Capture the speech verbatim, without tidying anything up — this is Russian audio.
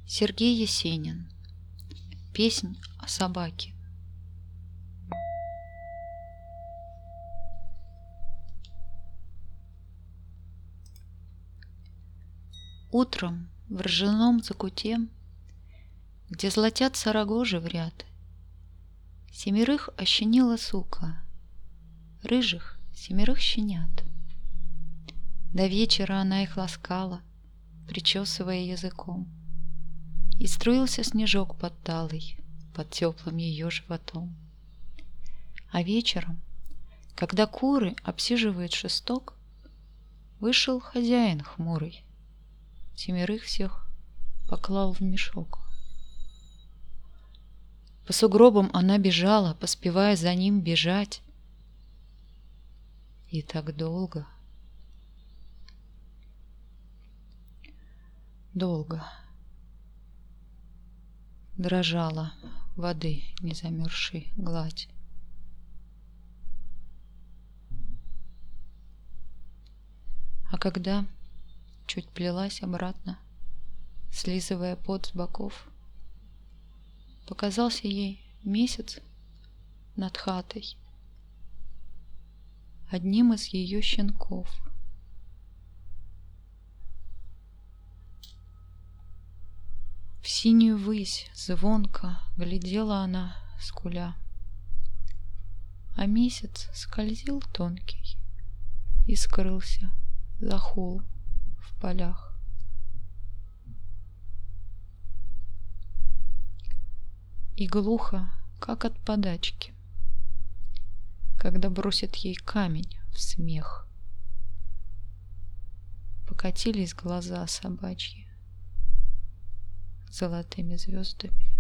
Сергей Есенин. Песнь о собаке. Утром в ржаном закуте, где золотятся рогожи в ряд, семерых ощенила сука, рыжих семерых щенят. До вечера она их ласкала, причесывая языком, и струился снежок под талой, под теплым ее животом. А вечером, когда куры обсиживают шесток, вышел хозяин хмурый, семерых всех поклал в мешок. По сугробам она бежала, поспевая за ним бежать. И так долго, долго дрожала воды незамерзшей гладь. А когда чуть плелась обратно, слизывая пот с боков, показался ей месяц над хатой, одним из ее щенков. В синюю высь звонко глядела она, скуля, а месяц скользил тонкий и скрылся за холм в полях. И глухо, как от подачки, когда бросит ей камень в смех, покатились глаза собачьи золотыми звездами